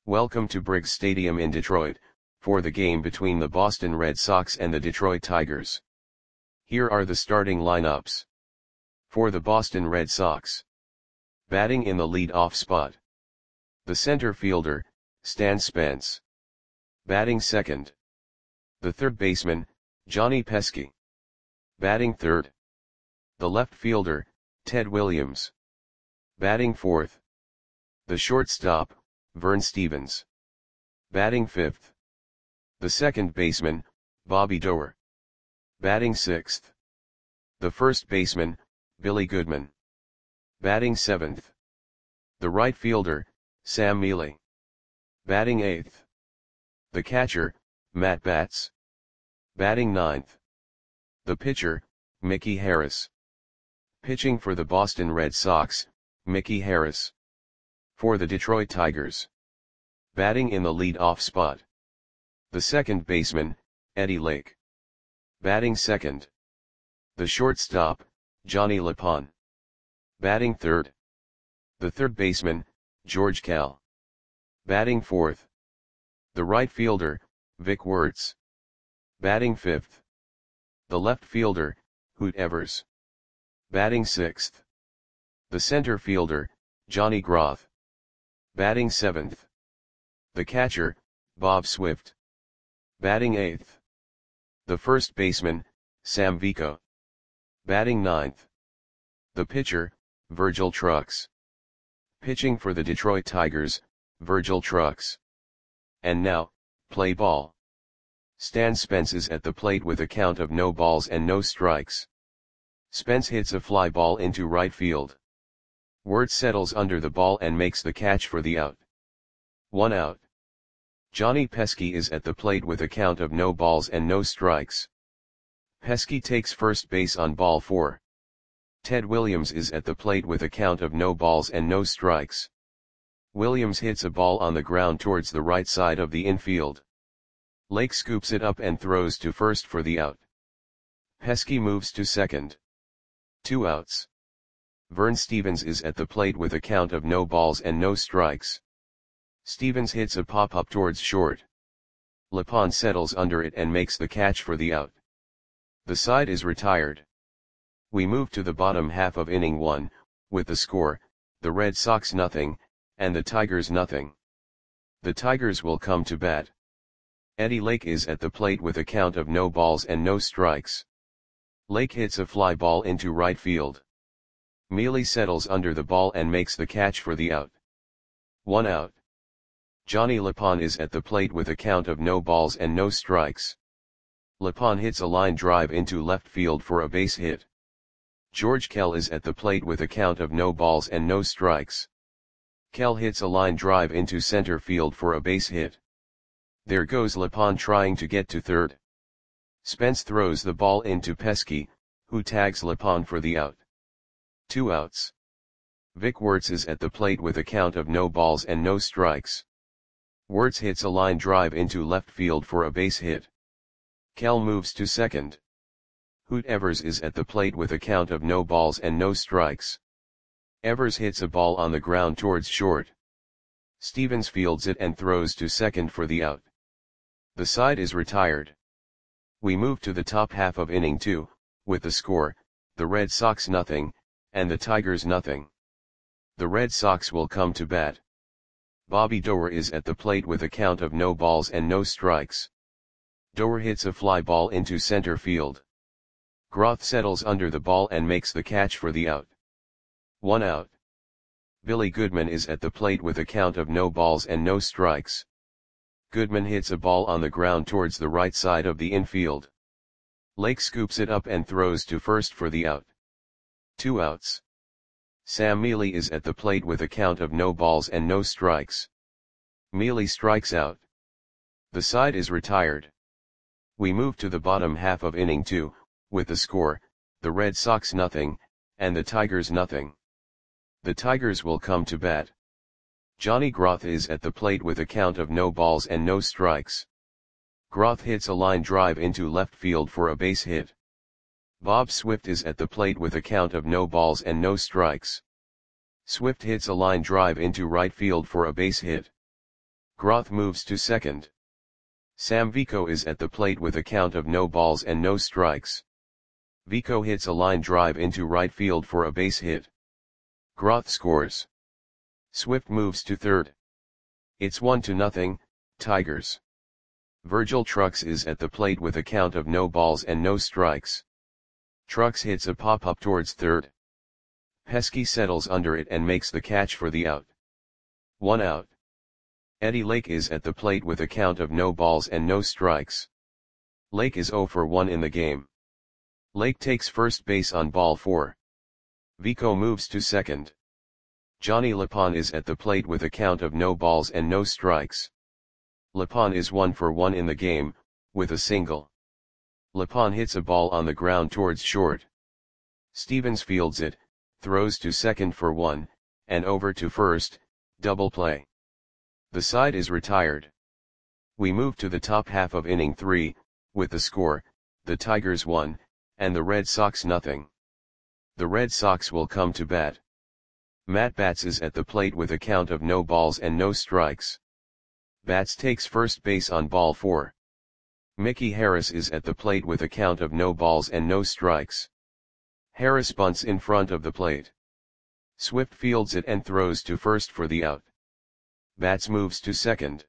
Welcome to Briggs Stadium in Detroit, for the game between the Boston Red Sox and the Detroit Tigers. Here are the starting lineups. For the Boston Red Sox. Batting in the lead-off spot. The center fielder, Stan Spence. Batting second. The third baseman, Johnny Pesky. Batting third. The left fielder, Ted Williams. Batting fourth. The shortstop, Vern Stephens. Batting fifth. The second baseman, Bobby Doerr. Batting sixth. The first baseman, Billy Goodman. Batting seventh. The right fielder, Sam Mele. Batting eighth. The catcher, Matt Batts. Batting ninth. The pitcher, Mickey Harris. Pitching for the Boston Red Sox, Mickey Harris. For the Detroit Tigers. Batting in the lead-off spot. The second baseman, Eddie Lake. Batting second. The shortstop, Johnny LePon. Batting third. The third baseman, George Kell. Batting fourth. The right fielder, Vic Wertz. Batting fifth. The left fielder, Hoot Evers. Batting sixth. The center fielder, Johnny Groth. Batting seventh. The catcher, Bob Swift. Batting eighth. The first baseman, Sam Vico. Batting ninth. The pitcher, Virgil Trucks. Pitching for the Detroit Tigers, Virgil Trucks. And now, play ball. Stan Spence is at the plate with a count of no balls and no strikes. Spence hits a fly ball into right field. Wertz settles under the ball and makes the catch for the out. 1 out. Johnny Pesky is at the plate with a count of no balls and no strikes. Pesky takes first base on ball 4. Ted Williams is at the plate with a count of no balls and no strikes. Williams hits a ball on the ground towards the right side of the infield. Lake scoops it up and throws to first for the out. Pesky moves to second. 2 outs. Vern Stephens is at the plate with a count of no balls and no strikes. Stephens hits a pop-up towards short. LePon settles under it and makes the catch for the out. The side is retired. We move to the bottom half of inning 1, with the score, the Red Sox 0, and the Tigers 0. The Tigers will come to bat. Eddie Lake is at the plate with a count of no balls and no strikes. Lake hits a fly ball into right field. Mele settles under the ball and makes the catch for the out. 1 out. Johnny LePon is at the plate with a count of no balls and no strikes. LePon hits a line drive into left field for a base hit. George Kell is at the plate with a count of no balls and no strikes. Kell hits a line drive into center field for a base hit. There goes LePon trying to get to third. Spence throws the ball into Pesky, who tags LePon for the out. 2 outs. Vic Wertz is at the plate with a count of no balls and no strikes. Wertz hits a line drive into left field for a base hit. Kell moves to second. Hoot Evers is at the plate with a count of no balls and no strikes. Evers hits a ball on the ground towards short. Stephens fields it and throws to second for the out. The side is retired. We move to the top half of inning 2, with the score, the Red Sox 0, and the Tigers 0. The Red Sox will come to bat. Bobby Doerr is at the plate with a count of no balls and no strikes. Doerr hits a fly ball into center field. Groth settles under the ball and makes the catch for the out. 1 out. Billy Goodman is at the plate with a count of no balls and no strikes. Goodman hits a ball on the ground towards the right side of the infield. Lake scoops it up and throws to first for the out. 2 outs. Sam Mele is at the plate with a count of no balls and no strikes. Mele strikes out. The side is retired. We move to the bottom half of inning 2, with the score, the Red Sox 0, and the Tigers 0. The Tigers will come to bat. Johnny Groth is at the plate with a count of no balls and no strikes. Groth hits a line drive into left field for a base hit. Bob Swift is at the plate with a count of no balls and no strikes. Swift hits a line drive into right field for a base hit. Groth moves to second. Sam Vico is at the plate with a count of no balls and no strikes. Vico hits a line drive into right field for a base hit. Groth scores. Swift moves to third. It's 1-0, Tigers. Virgil Trucks is at the plate with a count of no balls and no strikes. Trucks hits a pop-up towards third. Pesky settles under it and makes the catch for the out. 1 out. Eddie Lake is at the plate with a count of no balls and no strikes. Lake is 0 for 1 in the game. Lake takes first base on ball 4. Vico moves to second. Johnny Lapon is at the plate with a count of no balls and no strikes. Lapon is 1 for 1 in the game, with a single. Lapon hits a ball on the ground towards short. Stevens fields it, throws to second for 1, and over to first, double play. The side is retired. We move to the top half of inning 3, with the score, the Tigers 1, and the Red Sox nothing. The Red Sox will come to bat. Matt Batts is at the plate with a count of no balls and no strikes. Batts takes first base on ball 4. Mickey Harris is at the plate with a count of no balls and no strikes. Harris bunts in front of the plate. Swift fields it and throws to first for the out. Batts moves to second.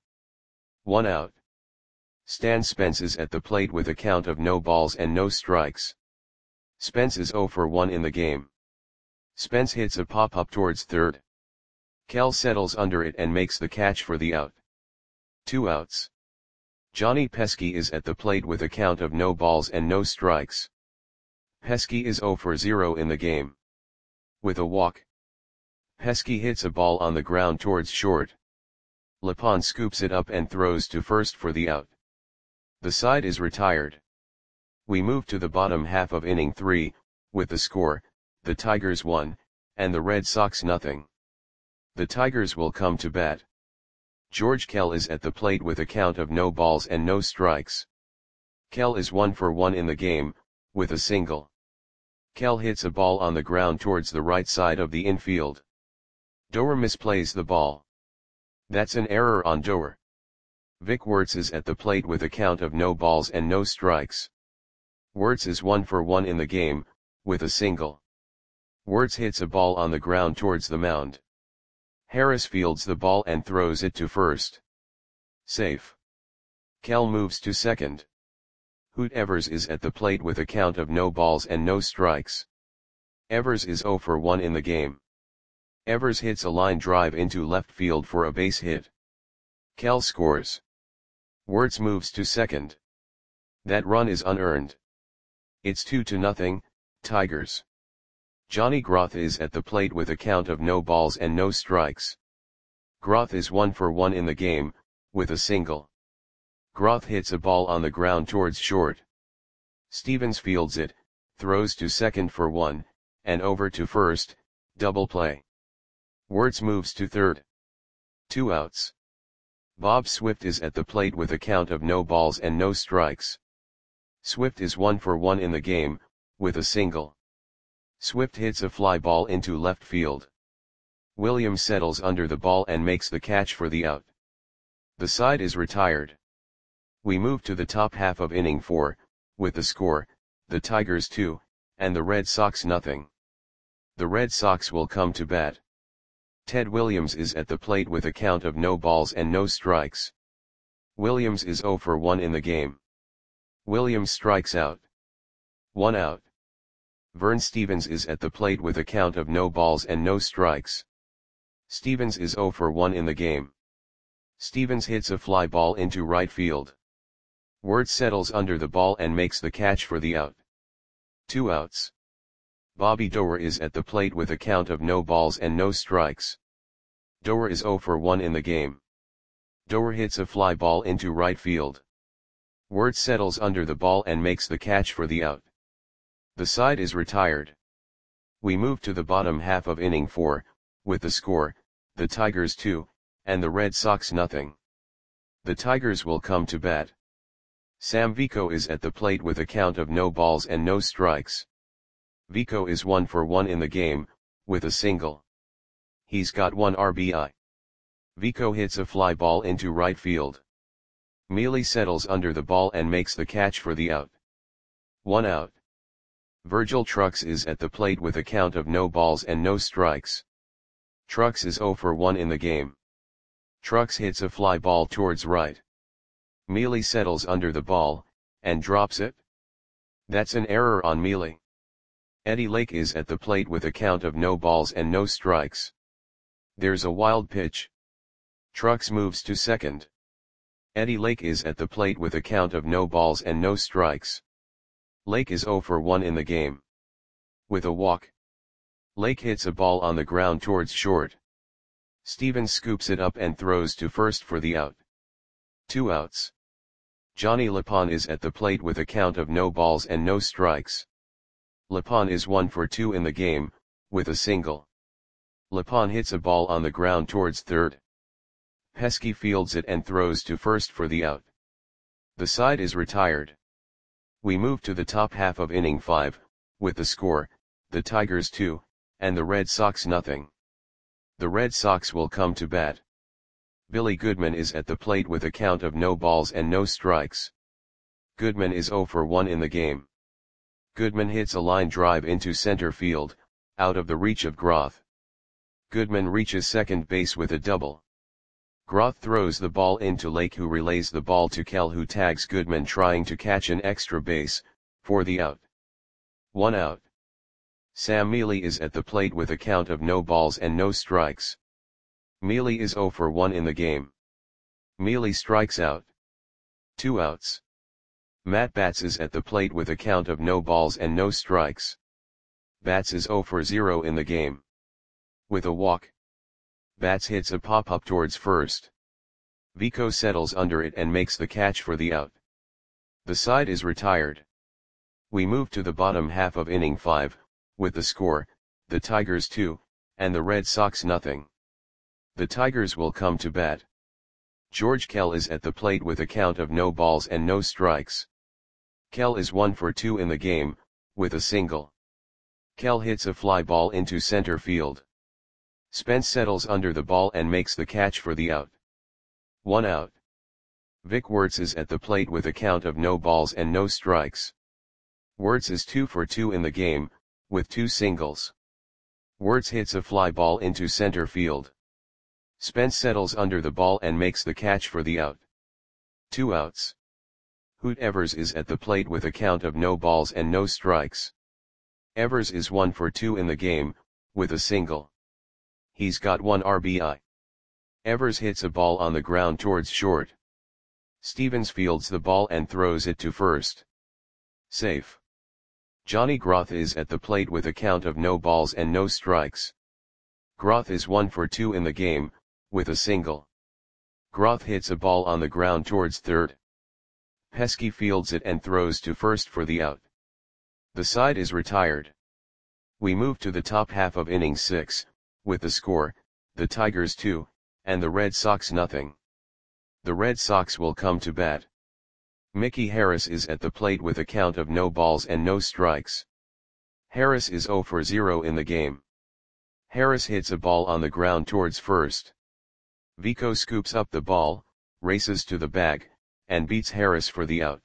1 out. Stan Spence is at the plate with a count of no balls and no strikes. Spence is 0 for 1 in the game. Spence hits a pop-up towards third. Kell settles under it and makes the catch for the out. 2 outs. Johnny Pesky is at the plate with a count of no balls and no strikes. Pesky is 0 for 0 in the game. With a walk. Pesky hits a ball on the ground towards short. Lapon scoops it up and throws to first for the out. The side is retired. We move to the bottom half of inning 3, with the score, the Tigers 1, and the Red Sox nothing. The Tigers will come to bat. George Kell is at the plate with a count of no balls and no strikes. Kell is 1 for 1 in the game, with a single. Kell hits a ball on the ground towards the right side of the infield. Doer misplays the ball. That's an error on Doer. Vic Wertz is at the plate with a count of no balls and no strikes. Wertz is 1 for 1 in the game, with a single. Wertz hits a ball on the ground towards the mound. Harris fields the ball and throws it to first. Safe. Kell moves to second. Hoot Evers is at the plate with a count of no balls and no strikes. Evers is 0 for 1 in the game. Evers hits a line drive into left field for a base hit. Kell scores. Wertz moves to second. That run is unearned. It's 2-0, Tigers. Johnny Groth is at the plate with a count of no balls and no strikes. Groth is 1 for 1 in the game, with a single. Groth hits a ball on the ground towards short. Stevens fields it, throws to second for 1, and over to first, double play. Wertz moves to third. 2 outs. Bob Swift is at the plate with a count of no balls and no strikes. Swift is 1 for 1 in the game, with a single. Swift hits a fly ball into left field. Williams settles under the ball and makes the catch for the out. The side is retired. We move to the top half of inning 4, with the score, the Tigers 2, and the Red Sox nothing. The Red Sox will come to bat. Ted Williams is at the plate with a count of no balls and no strikes. Williams is 0 for 1 in the game. Williams strikes out. 1 out. Vern Stevens is at the plate with a count of no balls and no strikes. Stevens is 0 for 1 in the game. Stevens hits a fly ball into right field. Wertz settles under the ball and makes the catch for the out. 2 outs. Bobby Doer is at the plate with a count of no balls and no strikes. Doer is 0 for 1 in the game. Doer hits a fly ball into right field. Wertz settles under the ball and makes the catch for the out. The side is retired. We move to the bottom half of inning 4, with the score, the Tigers 2, and the Red Sox nothing. The Tigers will come to bat. Sam Vico is at the plate with a count of no balls and no strikes. Vico is 1 for 1 in the game, with a single. He's got 1 RBI. Vico hits a fly ball into right field. Mealy settles under the ball and makes the catch for the out. 1 out. Virgil Trucks is at the plate with a count of no balls and no strikes. Trucks is 0 for 1 in the game. Trucks hits a fly ball towards right. Mealy settles under the ball, and drops it. That's an error on Mealy. Eddie Lake is at the plate with a count of no balls and no strikes. There's a wild pitch. Trucks moves to second. Eddie Lake is at the plate with a count of no balls and no strikes. Lake is 0 for 1 in the game. With a walk. Lake hits a ball on the ground towards short. Stevens scoops it up and throws to first for the out. 2 outs. Johnny Lapon is at the plate with a count of no balls and no strikes. Lapon is 1 for 2 in the game, with a single. Lapon hits a ball on the ground towards third. Pesky fields it and throws to first for the out. The side is retired. We move to the top half of inning 5, with the score, the Tigers 2, and the Red Sox nothing. The Red Sox will come to bat. Billy Goodman is at the plate with a count of no balls and no strikes. Goodman is 0 for 1 in the game. Goodman hits a line drive into center field, out of the reach of Groth. Goodman reaches second base with a double. Groth throws the ball into Lake, who relays the ball to Kell, who tags Goodman trying to catch an extra base, for the out. 1 out. Sam Mealy is at the plate with a count of no balls and no strikes. Mealy is 0 for 1 in the game. Mealy strikes out. 2 outs. Matt Batts is at the plate with a count of no balls and no strikes. Batts is 0 for 0 in the game. With a walk. Batts hits a pop-up towards first. Vico settles under it and makes the catch for the out. The side is retired. We move to the bottom half of inning 5, with the score, the Tigers 2, and the Red Sox nothing. The Tigers will come to bat. George Kell is at the plate with a count of no balls and no strikes. Kell is 1 for 2 in the game, with a single. Kell hits a fly ball into center field. Spence settles under the ball and makes the catch for the out. 1 out. Vic Wertz is at the plate with a count of no balls and no strikes. Wertz is 2 for 2 in the game, with 2 singles. Wertz hits a fly ball into center field. Spence settles under the ball and makes the catch for the out. 2 outs. Hoot Evers is at the plate with a count of no balls and no strikes. Evers is 1 for 2 in the game, with a single. He's got 1 RBI. Evers hits a ball on the ground towards short. Stevens fields the ball and throws it to first. Safe. Johnny Groth is at the plate with a count of no balls and no strikes. Groth is 1 for 2 in the game, with a single. Groth hits a ball on the ground towards third. Pesky fields it and throws to first for the out. The side is retired. We move to the top half of inning 6, with the score, the Tigers 2, and the Red Sox nothing. The Red Sox will come to bat. Mickey Harris is at the plate with a count of no balls and no strikes. Harris is 0 for 0 in the game. Harris hits a ball on the ground towards first. Vico scoops up the ball, races to the bag, and beats Harris for the out.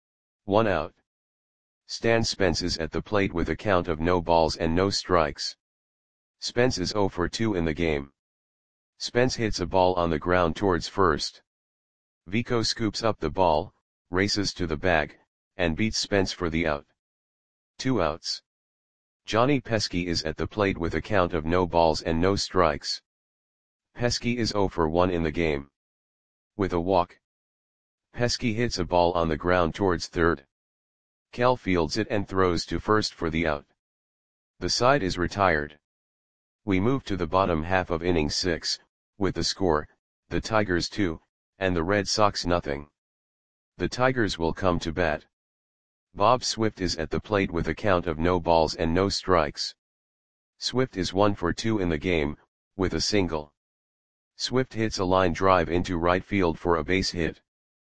1 out. Stan Spence is at the plate with a count of no balls and no strikes. Spence is 0 for 2 in the game. Spence hits a ball on the ground towards first. Vico scoops up the ball, races to the bag, and beats Spence for the out. 2 outs. Johnny Pesky is at the plate with a count of no balls and no strikes. Pesky is 0 for 1 in the game. With a walk. Pesky hits a ball on the ground towards third. Kell fields it and throws to first for the out. The side is retired. We move to the bottom half of inning 6, with the score, the Tigers 2, and the Red Sox nothing. The Tigers will come to bat. Bob Swift is at the plate with a count of no balls and no strikes. Swift is 1 for 2 in the game, with a single. Swift hits a line drive into right field for a base hit.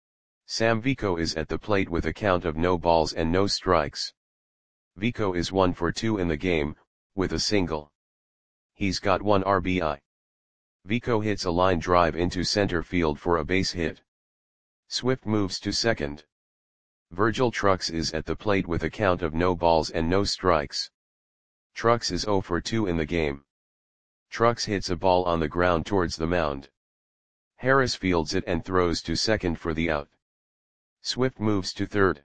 Sam Vico is at the plate with a count of no balls and no strikes. Vico is 1 for 2 in the game, with a single. He's got 1 RBI. Vico hits a line drive into center field for a base hit. Swift moves to second. Virgil Trucks is at the plate with a count of no balls and no strikes. Trucks is 0 for 2 in the game. Trucks hits a ball on the ground towards the mound. Harris fields it and throws to second for the out. Swift moves to third.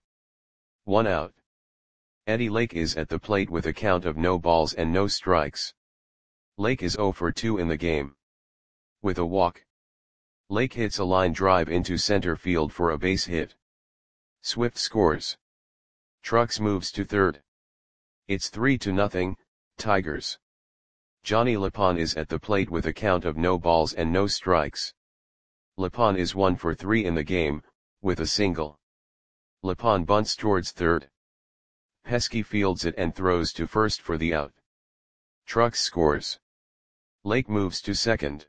1 out. Eddie Lake is at the plate with a count of no balls and no strikes. Lake is 0 for 2 in the game. With a walk, Lake hits a line drive into center field for a base hit. Swift scores. Trucks moves to third. It's 3-0, Tigers. Johnny Lapon is at the plate with a count of no balls and no strikes. Lapon is 1 for 3 in the game, with a single. Lapon bunts towards third. Pesky fields it and throws to first for the out. Trucks scores. Lake moves to second.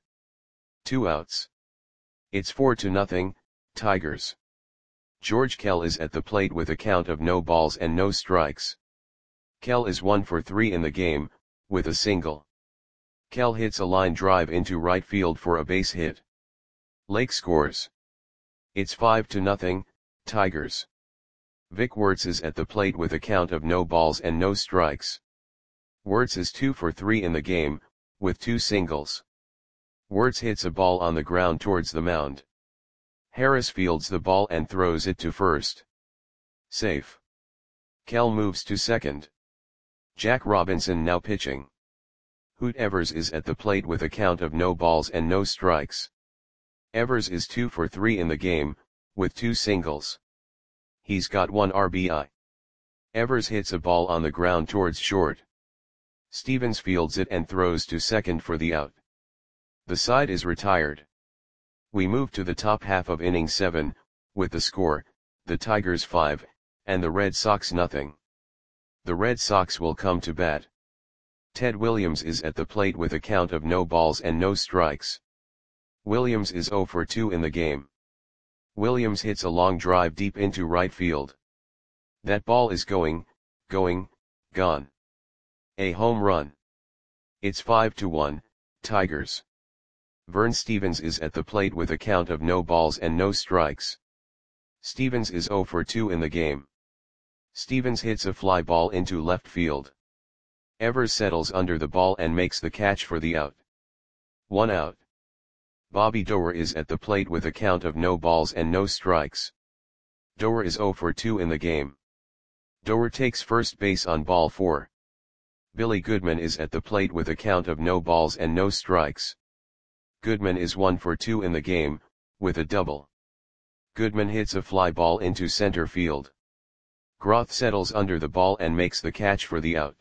2 outs. It's 4-0, Tigers. George Kell is at the plate with a count of no balls and no strikes. Kell is 1 for 3 in the game, with a single. Kell hits a line drive into right field for a base hit. Lake scores. It's 5-0, Tigers. Vic Wertz is at the plate with a count of no balls and no strikes. Wertz is 2 for 3 in the game, with 2 singles. Wertz hits a ball on the ground towards the mound. Harris fields the ball and throws it to first. Safe. Kell moves to second. Jack Robinson now pitching. Hoot Evers is at the plate with a count of no balls and no strikes. Evers is 2 for 3 in the game, with 2 singles. He's got 1 RBI. Evers hits a ball on the ground towards short. Stevens fields it and throws to second for the out. The side is retired. We move to the top half of inning 7, with the score, the Tigers 5, and the Red Sox nothing. The Red Sox will come to bat. Ted Williams is at the plate with a count of no balls and no strikes. Williams is 0 for 2 in the game. Williams hits a long drive deep into right field. That ball is gone. A home run. It's 5-1, Tigers. Vern Stevens is at the plate with a count of no balls and no strikes. Stevens is 0 for 2 in the game. Stevens hits a fly ball into left field. Evers settles under the ball and makes the catch for the out. 1 out. Bobby Doerr is at the plate with a count of no balls and no strikes. Doerr is 0 for 2 in the game. Doerr takes first base on ball 4. Billy Goodman is at the plate with a count of no balls and no strikes. Goodman is 1 for 2 in the game, with a double. Goodman hits a fly ball into center field. Groth settles under the ball and makes the catch for the out.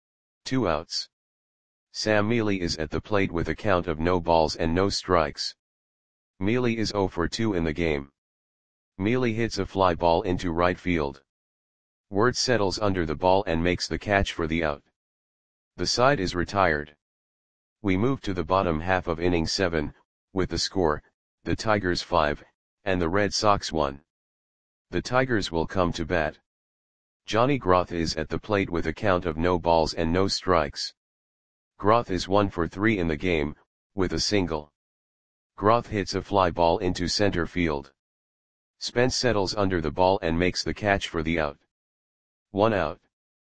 2 outs. Sam Mealy is at the plate with a count of no balls and no strikes. Mealy is 0 for 2 in the game. Mealy hits a fly ball into right field. Wertz settles under the ball and makes the catch for the out. The side is retired. We move to the bottom half of inning 7, with the score, the Tigers 5, and the Red Sox 1. The Tigers will come to bat. Johnny Groth is at the plate with a count of no balls and no strikes. Groth is 1 for 3 in the game, with a single. Groth hits a fly ball into center field. Spence settles under the ball and makes the catch for the out. 1 out.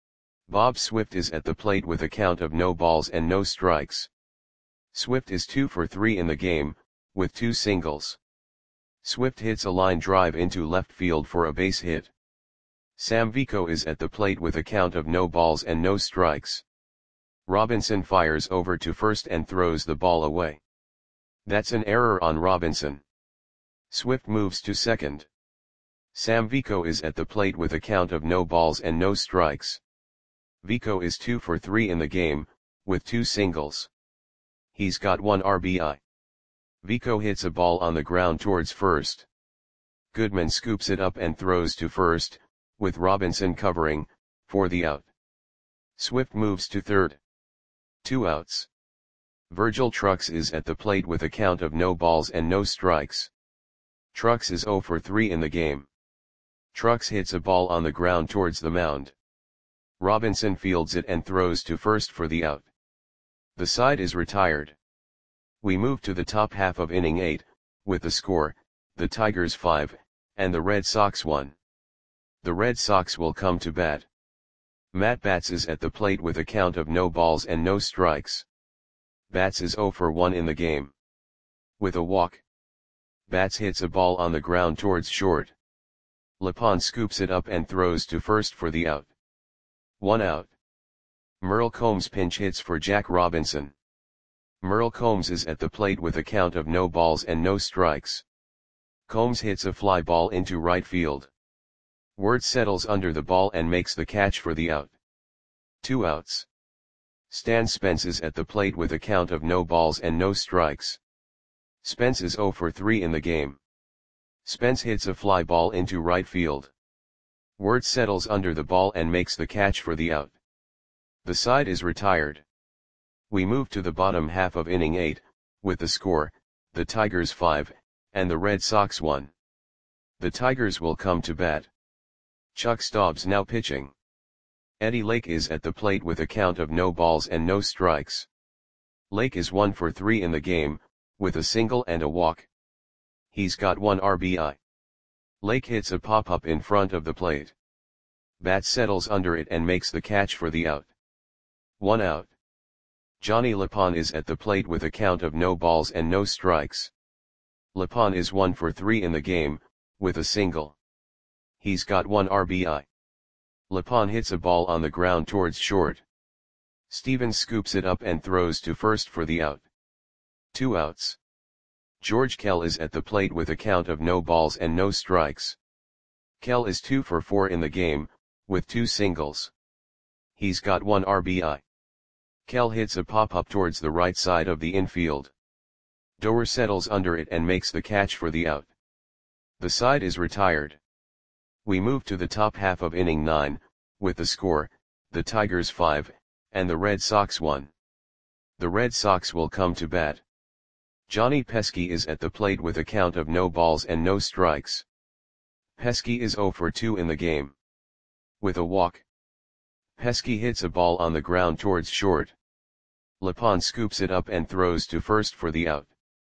Bob Swift is at the plate with a count of no balls and no strikes. Swift is 2 for 3 in the game, with 2 singles. Swift hits a line drive into left field for a base hit. Sam Vico is at the plate with a count of no balls and no strikes. Robinson fires over to first and throws the ball away. That's an error on Robinson. Swift moves to second. Sam Vico is at the plate with a count of no balls and no strikes. Vico is 2 for 3 in the game, with 2 singles. He's got 1 RBI. Vico hits a ball on the ground towards first. Goodman scoops it up and throws to first, with Robinson covering, for the out. Swift moves to third. 2 outs. Virgil Trucks is at the plate with a count of no balls and no strikes. Trucks is 0 for 3 in the game. Trucks hits a ball on the ground towards the mound. Robinson fields it and throws to first for the out. The side is retired. We move to the top half of inning 8, with the score, the Tigers 5, and the Red Sox 1. The Red Sox will come to bat. Matt Batts is at the plate with a count of no balls and no strikes. Batts is 0 for 1 in the game. With a walk, Batts hits a ball on the ground towards short. Lepond scoops it up and throws to first for the out. 1 out. Merle Combs pinch hits for Jack Robinson. Merle Combs is at the plate with a count of no balls and no strikes. Combs hits a fly ball into right field. Wirtz settles under the ball and makes the catch for the out. 2 outs. Stan Spence is at the plate with a count of no balls and no strikes. Spence is 0 for 3 in the game. Spence hits a fly ball into right field. Wirtz settles under the ball and makes the catch for the out. The side is retired. We move to the bottom half of inning 8, with the score, the Tigers 5, and the Red Sox 1. The Tigers will come to bat. Chuck Stobbs now pitching. Eddie Lake is at the plate with a count of no balls and no strikes. Lake is 1 for 3 in the game, with a single and a walk. He's got 1 RBI. Lake hits a pop-up in front of the plate. Batts settles under it and makes the catch for the out. 1 out. Johnny Lepond is at the plate with a count of no balls and no strikes. Lepond is 1 for 3 in the game, with a single. He's got 1 RBI. Lepond hits a ball on the ground towards short. Stevens scoops it up and throws to first for the out. 2 outs. George Kell is at the plate with a count of no balls and no strikes. Kell is 2 for 4 in the game, with 2 singles. He's got 1 RBI. Kell hits a pop-up towards the right side of the infield. Doer settles under it and makes the catch for the out. The side is retired. We move to the top half of inning 9, with the score, the Tigers 5, and the Red Sox 1. The Red Sox will come to bat. Johnny Pesky is at the plate with a count of no balls and no strikes. Pesky is 0 for 2 in the game. With a walk, Pesky hits a ball on the ground towards short. Lepond scoops it up and throws to first for the out.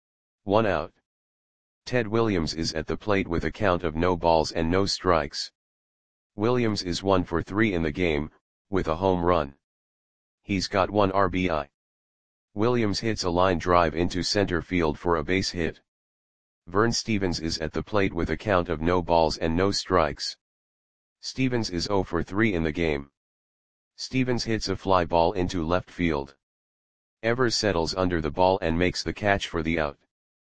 1 out. Ted Williams is at the plate with a count of no balls and no strikes. Williams is 1 for 3 in the game, with a home run. He's got 1 RBI. Williams hits a line drive into center field for a base hit. Vern Stevens is at the plate with a count of no balls and no strikes. Stevens is 0 for 3 in the game. Stevens hits a fly ball into left field. Evers settles under the ball and makes the catch for the out.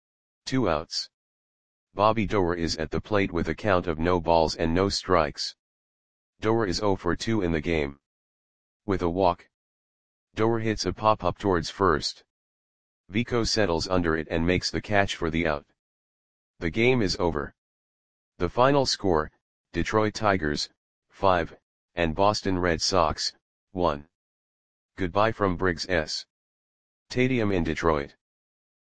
2 outs. Bobby Doer is at the plate with a count of no balls and no strikes. Doer is 0 for 2 in the game. With a walk, Doer hits a pop-up towards first. Vico settles under it and makes the catch for the out. The game is over. The final score, Detroit Tigers, 5, and Boston Red Sox, 1. Goodbye from Briggs S. Stadium in Detroit.